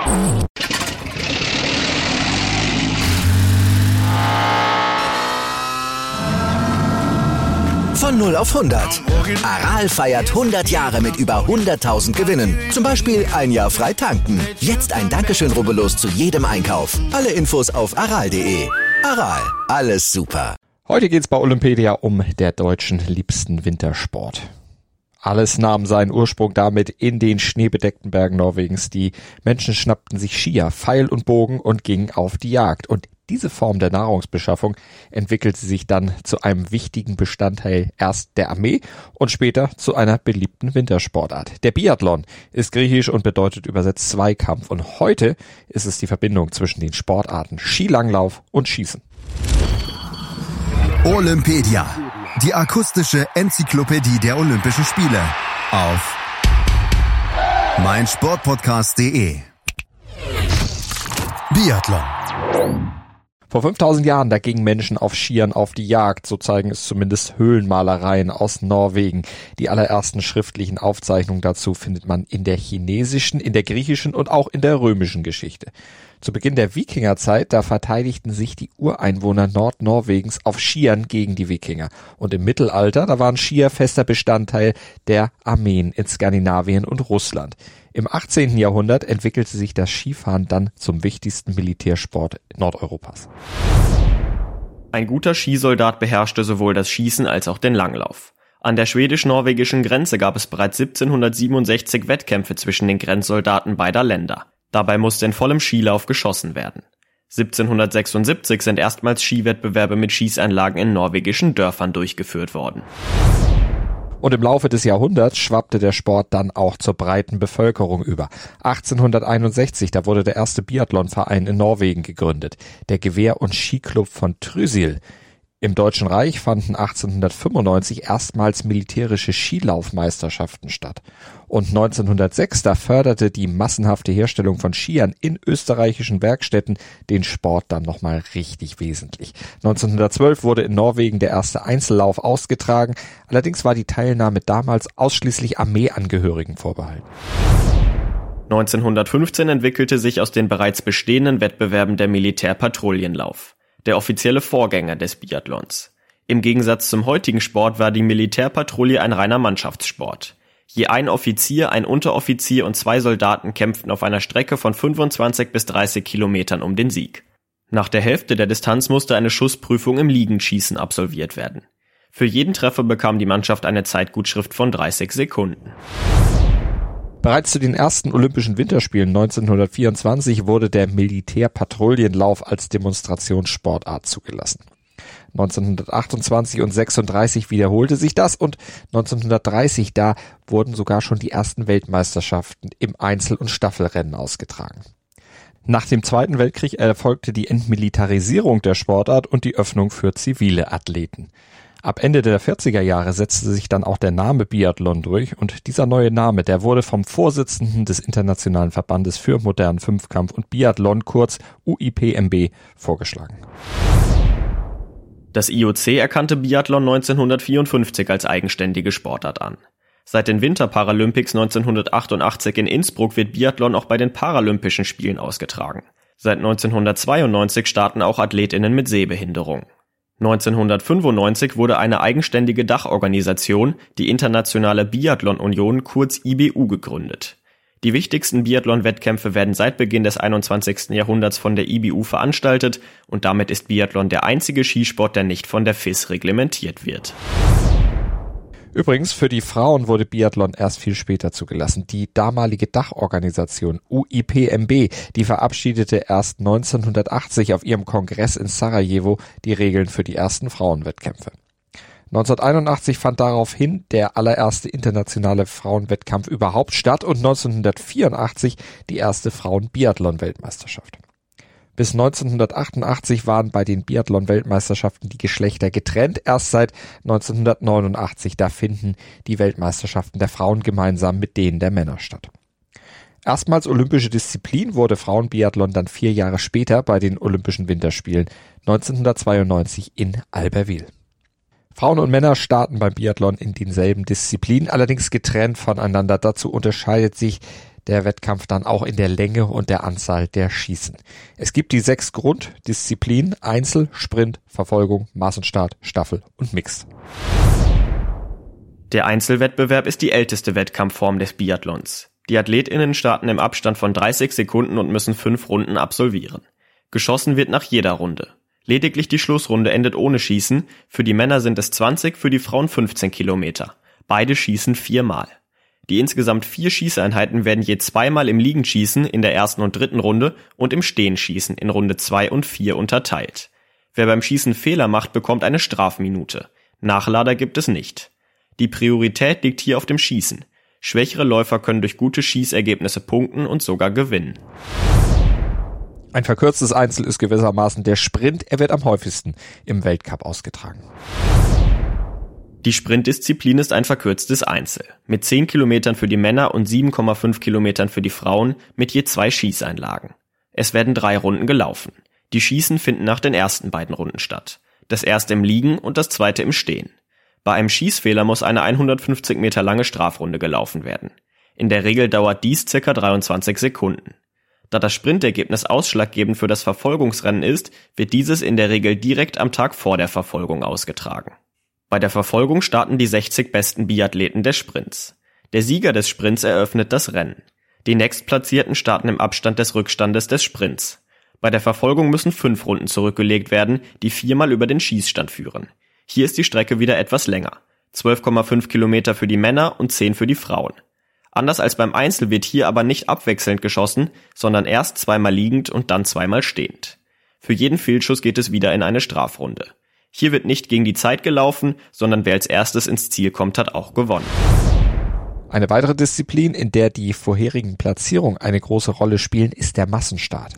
Von 0 auf 100. Aral feiert 100 Jahre mit über 100.000 Gewinnen. Zum Beispiel ein Jahr frei tanken. Jetzt ein Dankeschön, rubbellos zu jedem Einkauf. Alle Infos auf aral.de. Aral, alles super. Heute geht's bei Olympedia um der Deutschen liebsten Wintersport. Alles nahm seinen Ursprung damit in den schneebedeckten Bergen Norwegens. Die Menschen schnappten sich Skier, Pfeil und Bogen und gingen auf die Jagd. Und diese Form der Nahrungsbeschaffung entwickelte sich dann zu einem wichtigen Bestandteil erst der Armee und später zu einer beliebten Wintersportart. Der Biathlon ist griechisch und bedeutet übersetzt Zweikampf. Und heute ist es die Verbindung zwischen den Sportarten Skilanglauf und Schießen. Olympedia, die akustische Enzyklopädie der Olympischen Spiele auf meinsportpodcast.de. Biathlon. Vor 5000 Jahren, da gingen Menschen auf Skiern auf die Jagd, so zeigen es zumindest Höhlenmalereien aus Norwegen. Die allerersten schriftlichen Aufzeichnungen dazu findet man in der chinesischen, in der griechischen und auch in der römischen Geschichte. Zu Beginn der Wikingerzeit, da verteidigten sich die Ureinwohner Nordnorwegens auf Skiern gegen die Wikinger. Und im Mittelalter, da waren Skier fester Bestandteil der Armeen in Skandinavien und Russland. Im 18. Jahrhundert entwickelte sich das Skifahren dann zum wichtigsten Militärsport Nordeuropas. Ein guter Skisoldat beherrschte sowohl das Schießen als auch den Langlauf. An der schwedisch-norwegischen Grenze gab es bereits 1767 Wettkämpfe zwischen den Grenzsoldaten beider Länder. Dabei musste in vollem Skilauf geschossen werden. 1776 sind erstmals Skiwettbewerbe mit Schießanlagen in norwegischen Dörfern durchgeführt worden. Und im Laufe des Jahrhunderts schwappte der Sport dann auch zur breiten Bevölkerung über. 1861, da wurde der erste Biathlonverein in Norwegen gegründet, der Gewehr- und Skiclub von Trysil. Im Deutschen Reich fanden 1895 erstmals militärische Skilaufmeisterschaften statt. Und 1906, da förderte die massenhafte Herstellung von Skiern in österreichischen Werkstätten den Sport dann nochmal richtig wesentlich. 1912 wurde in Norwegen der erste Einzellauf ausgetragen. Allerdings war die Teilnahme damals ausschließlich Armeeangehörigen vorbehalten. 1915 entwickelte sich aus den bereits bestehenden Wettbewerben der Militärpatrouillenlauf, der offizielle Vorgänger des Biathlons. Im Gegensatz zum heutigen Sport war die Militärpatrouille ein reiner Mannschaftssport. Je ein Offizier, ein Unteroffizier und 2 Soldaten kämpften auf einer Strecke von 25 bis 30 Kilometern um den Sieg. Nach der Hälfte der Distanz musste eine Schussprüfung im Liegenschießen absolviert werden. Für jeden Treffer bekam die Mannschaft eine Zeitgutschrift von 30 Sekunden. Bereits zu den ersten Olympischen Winterspielen 1924 wurde der Militärpatrouillenlauf als Demonstrationssportart zugelassen. 1928 und 36 wiederholte sich das und 1930, da wurden sogar schon die ersten Weltmeisterschaften im Einzel- und Staffelrennen ausgetragen. Nach dem Zweiten Weltkrieg erfolgte die Entmilitarisierung der Sportart und die Öffnung für zivile Athleten. Ab Ende der 40er Jahre setzte sich dann auch der Name Biathlon durch und dieser neue Name, der wurde vom Vorsitzenden des Internationalen Verbandes für modernen Fünfkampf und Biathlon, kurz UIPMB, vorgeschlagen. Das IOC erkannte Biathlon 1954 als eigenständige Sportart an. Seit den Winterparalympics 1988 in Innsbruck wird Biathlon auch bei den Paralympischen Spielen ausgetragen. Seit 1992 starten auch AthletInnen mit Sehbehinderung. 1995 wurde eine eigenständige Dachorganisation, die Internationale Biathlon-Union, kurz IBU, gegründet. Die wichtigsten Biathlon-Wettkämpfe werden seit Beginn des 21. Jahrhunderts von der IBU veranstaltet und damit ist Biathlon der einzige Skisport, der nicht von der FIS reglementiert wird. Übrigens, für die Frauen wurde Biathlon erst viel später zugelassen. Die damalige Dachorganisation UIPMB, die verabschiedete erst 1980 auf ihrem Kongress in Sarajevo die Regeln für die ersten Frauenwettkämpfe. 1981 fand daraufhin der allererste internationale Frauenwettkampf überhaupt statt und 1984 die erste Frauen-Biathlon-Weltmeisterschaft. Bis 1988 waren bei den Biathlon-Weltmeisterschaften die Geschlechter getrennt. Erst seit 1989, da finden die Weltmeisterschaften der Frauen gemeinsam mit denen der Männer statt. Erstmals olympische Disziplin wurde Frauenbiathlon dann 4 Jahre später bei den Olympischen Winterspielen 1992 in Albertville. Frauen und Männer starten beim Biathlon in denselben Disziplinen, allerdings getrennt voneinander. Dazu unterscheidet sich der Wettkampf dann auch in der Länge und der Anzahl der Schießen. Es gibt die 6 Grunddisziplinen: Einzel, Sprint, Verfolgung, Massenstart, Staffel und Mixed. Der Einzelwettbewerb ist die älteste Wettkampfform des Biathlons. Die AthletInnen starten im Abstand von 30 Sekunden und müssen 5 Runden absolvieren. Geschossen wird nach jeder Runde. Lediglich die Schlussrunde endet ohne Schießen. Für die Männer sind es 20, für die Frauen 15 Kilometer. Beide schießen 4-mal. Die insgesamt 4 Schießeinheiten werden je 2-mal im Liegenschießen in der ersten und dritten Runde und im Stehenschießen in Runde 2 und 4 unterteilt. Wer beim Schießen Fehler macht, bekommt eine Strafminute. Nachlader gibt es nicht. Die Priorität liegt hier auf dem Schießen. Schwächere Läufer können durch gute Schießergebnisse punkten und sogar gewinnen. Ein verkürztes Einzel ist gewissermaßen der Sprint. Er wird am häufigsten im Weltcup ausgetragen. Die Sprintdisziplin ist ein verkürztes Einzel. Mit 10 Kilometern für die Männer und 7,5 Kilometern für die Frauen mit je 2 Schießeinlagen. Es werden 3 Runden gelaufen. Die Schießen finden nach den ersten beiden Runden statt. Das erste im Liegen und das zweite im Stehen. Bei einem Schießfehler muss eine 150 Meter lange Strafrunde gelaufen werden. In der Regel dauert dies ca. 23 Sekunden. Da das Sprintergebnis ausschlaggebend für das Verfolgungsrennen ist, wird dieses in der Regel direkt am Tag vor der Verfolgung ausgetragen. Bei der Verfolgung starten die 60 besten Biathleten des Sprints. Der Sieger des Sprints eröffnet das Rennen. Die Nächstplatzierten starten im Abstand des Rückstandes des Sprints. Bei der Verfolgung müssen 5 Runden zurückgelegt werden, die 4-mal über den Schießstand führen. Hier ist die Strecke wieder etwas länger. 12,5 Kilometer für die Männer und 10 für die Frauen. Anders als beim Einzel wird hier aber nicht abwechselnd geschossen, sondern erst 2-mal liegend und dann 2-mal stehend. Für jeden Fehlschuss geht es wieder in eine Strafrunde. Hier wird nicht gegen die Zeit gelaufen, sondern wer als erstes ins Ziel kommt, hat auch gewonnen. Eine weitere Disziplin, in der die vorherigen Platzierungen eine große Rolle spielen, ist der Massenstart.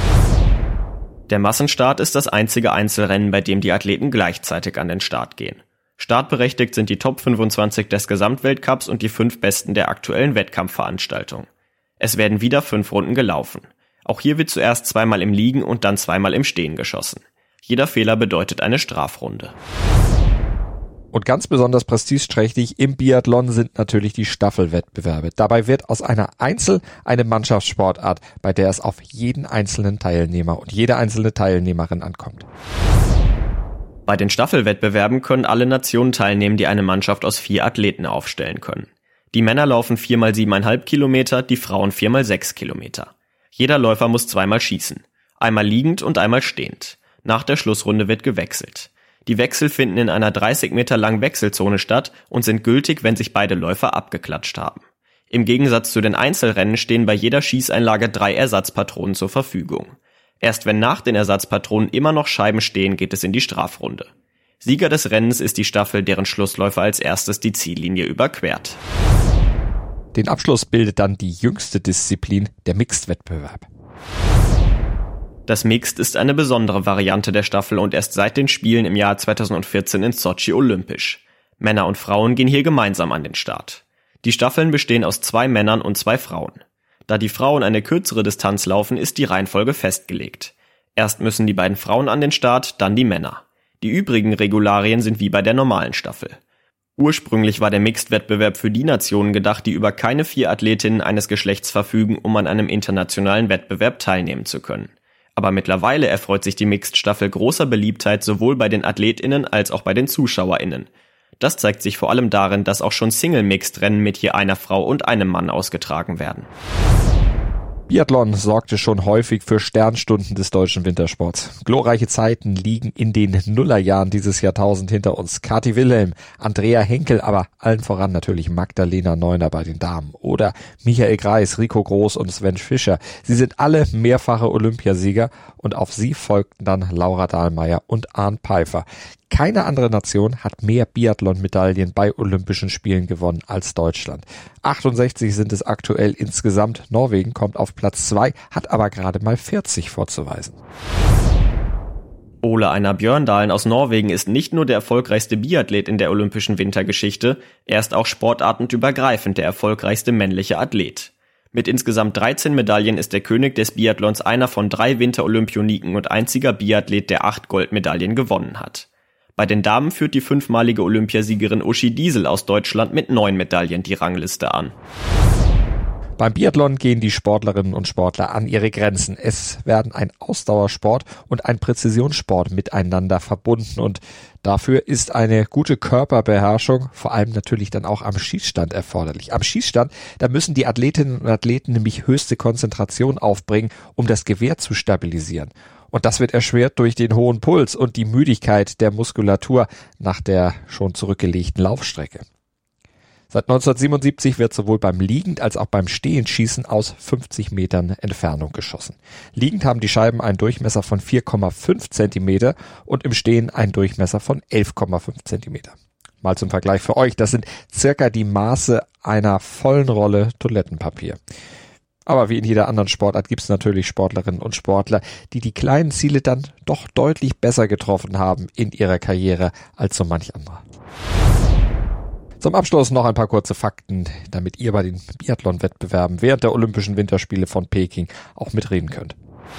Der Massenstart ist das einzige Einzelrennen, bei dem die Athleten gleichzeitig an den Start gehen. Startberechtigt sind die Top 25 des Gesamtweltcups und die 5 Besten der aktuellen Wettkampfveranstaltung. Es werden wieder 5 Runden gelaufen. Auch hier wird zuerst 2-mal im Liegen und dann 2-mal im Stehen geschossen. Jeder Fehler bedeutet eine Strafrunde. Und ganz besonders prestigeträchtig im Biathlon sind natürlich die Staffelwettbewerbe. Dabei wird aus einer Einzel- eine Mannschaftssportart, bei der es auf jeden einzelnen Teilnehmer und jede einzelne Teilnehmerin ankommt. Bei den Staffelwettbewerben können alle Nationen teilnehmen, die eine Mannschaft aus 4 Athleten aufstellen können. Die Männer laufen 4-mal 7,5 Kilometer, die Frauen 4-mal 6 Kilometer. Jeder Läufer muss 2-mal schießen. Einmal liegend und einmal stehend. Nach der Schlussrunde wird gewechselt. Die Wechsel finden in einer 30 Meter langen Wechselzone statt und sind gültig, wenn sich beide Läufer abgeklatscht haben. Im Gegensatz zu den Einzelrennen stehen bei jeder Schießeinlage 3 Ersatzpatronen zur Verfügung. Erst wenn nach den Ersatzpatronen immer noch Scheiben stehen, geht es in die Strafrunde. Sieger des Rennens ist die Staffel, deren Schlussläufer als erstes die Ziellinie überquert. Den Abschluss bildet dann die jüngste Disziplin, der Mixed-Wettbewerb. Das Mixed ist eine besondere Variante der Staffel und erst seit den Spielen im Jahr 2014 in Sotschi olympisch. Männer und Frauen gehen hier gemeinsam an den Start. Die Staffeln bestehen aus 2 Männern und 2 Frauen. Da die Frauen eine kürzere Distanz laufen, ist die Reihenfolge festgelegt. Erst müssen die beiden Frauen an den Start, dann die Männer. Die übrigen Regularien sind wie bei der normalen Staffel. Ursprünglich war der Mixed-Wettbewerb für die Nationen gedacht, die über keine 4 Athletinnen eines Geschlechts verfügen, um an einem internationalen Wettbewerb teilnehmen zu können. Aber mittlerweile erfreut sich die Mixed-Staffel großer Beliebtheit sowohl bei den AthletInnen als auch bei den ZuschauerInnen. Das zeigt sich vor allem darin, dass auch schon Single-Mixed-Rennen mit je einer Frau und einem Mann ausgetragen werden. Biathlon sorgte schon häufig für Sternstunden des deutschen Wintersports. Glorreiche Zeiten liegen in den Nullerjahren dieses Jahrtausend hinter uns. Kathi Wilhelm, Andrea Henkel, aber allen voran natürlich Magdalena Neuner bei den Damen. Oder Michael Greis, Rico Groß und Sven Fischer. Sie sind alle mehrfache Olympiasieger und auf sie folgten dann Laura Dahlmeier und Arnd Pfeiffer. Keine andere Nation hat mehr Biathlon-Medaillen bei Olympischen Spielen gewonnen als Deutschland. 68 sind es aktuell insgesamt. Norwegen kommt auf Platz 2, hat aber gerade mal 40 vorzuweisen. Ole Einar Bjørndalen aus Norwegen ist nicht nur der erfolgreichste Biathlet in der olympischen Wintergeschichte, er ist auch sportartenübergreifend der erfolgreichste männliche Athlet. Mit insgesamt 13 Medaillen ist der König des Biathlons einer von 3 Winterolympioniken und einziger Biathlet, der 8 Goldmedaillen gewonnen hat. Bei den Damen führt die 5-malige Olympiasiegerin Uschi Diesel aus Deutschland mit 9 Medaillen die Rangliste an. Beim Biathlon gehen die Sportlerinnen und Sportler an ihre Grenzen. Es werden ein Ausdauersport und ein Präzisionssport miteinander verbunden und dafür ist eine gute Körperbeherrschung, vor allem natürlich dann auch am Schießstand erforderlich. Am Schießstand, da müssen die Athletinnen und Athleten nämlich höchste Konzentration aufbringen, um das Gewehr zu stabilisieren. Und das wird erschwert durch den hohen Puls und die Müdigkeit der Muskulatur nach der schon zurückgelegten Laufstrecke. Seit 1977 wird sowohl beim Liegend- als auch beim Stehenschießen aus 50 Metern Entfernung geschossen. Liegend haben die Scheiben einen Durchmesser von 4,5 Zentimeter und im Stehen einen Durchmesser von 11,5 Zentimeter. Mal zum Vergleich für euch, das sind circa die Maße einer vollen Rolle Toilettenpapier. Aber wie in jeder anderen Sportart gibt es natürlich Sportlerinnen und Sportler, die die kleinen Ziele dann doch deutlich besser getroffen haben in ihrer Karriere als so manch anderer. Zum Abschluss noch ein paar kurze Fakten, damit ihr bei den Biathlon-Wettbewerben während der Olympischen Winterspiele von Peking auch mitreden könnt.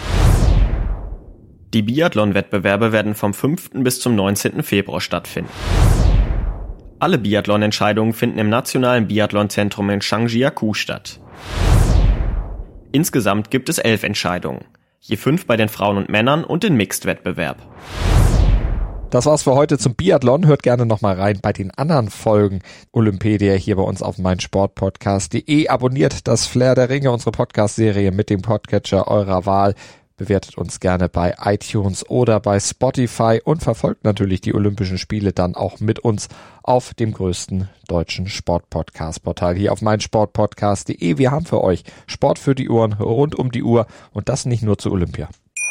Die Biathlon-Wettbewerbe werden vom 5. bis zum 19. Februar stattfinden. Alle Biathlon-Entscheidungen finden im Nationalen Biathlon-Zentrum in Zhangjiakou statt. Insgesamt gibt es 11 Entscheidungen, je 5 bei den Frauen und Männern und den Mixed-Wettbewerb. Das war's für heute zum Biathlon. Hört gerne nochmal rein bei den anderen Folgen Olympedia hier bei uns auf meinsportpodcast.de. Abonniert das Flair der Ringe, unsere Podcast-Serie mit dem Podcatcher eurer Wahl. Bewertet uns gerne bei iTunes oder bei Spotify und verfolgt natürlich die Olympischen Spiele dann auch mit uns auf dem größten deutschen Sportpodcast-Portal hier auf meinsportpodcast.de. Wir haben für euch Sport für die Ohren rund um die Uhr und das nicht nur zu Olympia.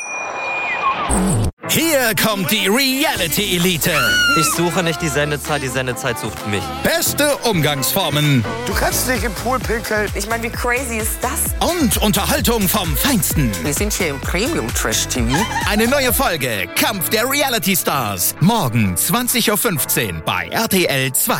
Hier kommt die Reality-Elite. Ich suche nicht die Sendezeit sucht mich. Beste Umgangsformen. Du kannst nicht im Pool pinkeln. Ich meine, wie crazy ist das? Und Unterhaltung vom Feinsten. Wir sind hier im Premium-Trash-TV. Eine neue Folge Kampf der Reality-Stars. Morgen 20.15 Uhr bei RTL 2.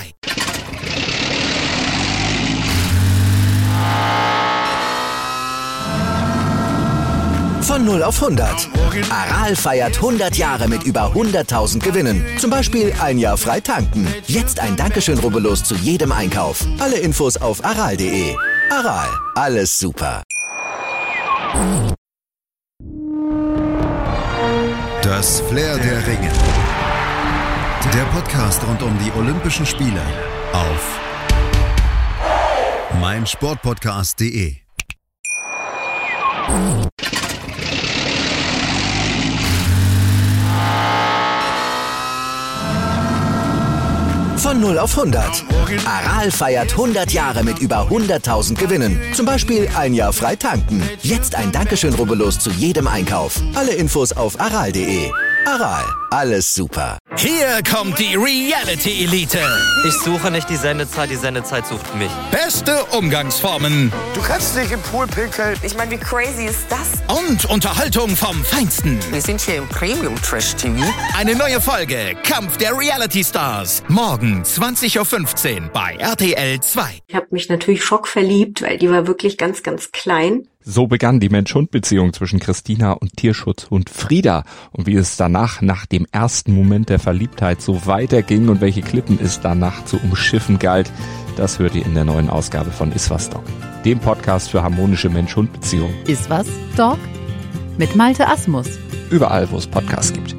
Von 0 auf 100. Aral feiert 100 Jahre mit über 100.000 Gewinnen. Zum Beispiel ein Jahr frei tanken. Jetzt ein Dankeschön, rubbellos zu jedem Einkauf. Alle Infos auf aral.de. Aral, alles super. Das Flair der Ringe. Der Podcast rund um die Olympischen Spiele auf meinsportpodcast.de. Von 0 auf 100. Aral feiert 100 Jahre mit über 100.000 Gewinnen. Zum Beispiel ein Jahr frei tanken. Jetzt ein Dankeschön, rubbellos zu jedem Einkauf. Alle Infos auf aral.de. Aral, alles super. Hier kommt die Reality-Elite. Ich suche nicht die Sendezeit sucht mich. Beste Umgangsformen. Du kannst nicht im Pool pinkeln. Ich meine, wie crazy ist das? Und Unterhaltung vom Feinsten. Wir sind hier im Premium-Trash-TV. Eine neue Folge Kampf der Reality-Stars. Morgen 20.15 Uhr bei RTL 2. Ich habe mich natürlich schockverliebt, weil die war wirklich ganz, ganz klein. So begann die Mensch-Hund-Beziehung zwischen Christina und Tierschutzhund Frieda. Und wie es danach, nach dem ersten Moment der Verliebtheit, so weiterging und welche Klippen es danach zu umschiffen galt, das hört ihr in der neuen Ausgabe von Iswas Dog, dem Podcast für harmonische Mensch-Hund-Beziehungen. Iswas Dog? Mit Malte Asmus. Überall, wo es Podcasts gibt.